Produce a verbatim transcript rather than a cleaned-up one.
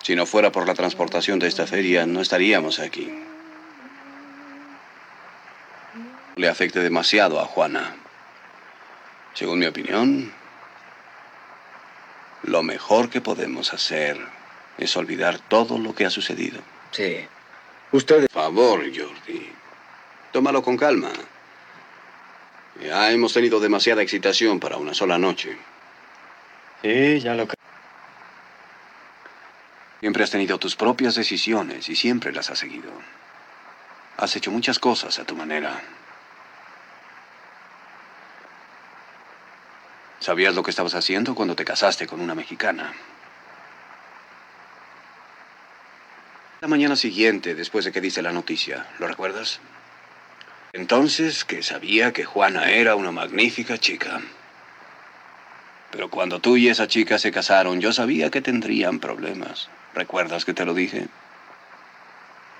Si no fuera por la transportación de esta feria, no estaríamos aquí. Le afecte demasiado a Juana. Según mi opinión, lo mejor que podemos hacer es olvidar todo lo que ha sucedido. Sí. Usted... Por favor, Jordi. Tómalo con calma. Ya hemos tenido demasiada excitación para una sola noche. Sí, ya lo creo. Siempre has tenido tus propias decisiones y siempre las has seguido. Has hecho muchas cosas a tu manera. ¿Sabías lo que estabas haciendo cuando te casaste con una mexicana? La mañana siguiente, después de que diste la noticia, ¿lo recuerdas? Entonces, que sabía que Juana era una magnífica chica. Pero cuando tú y esa chica se casaron, yo sabía que tendrían problemas. ¿Recuerdas que te lo dije?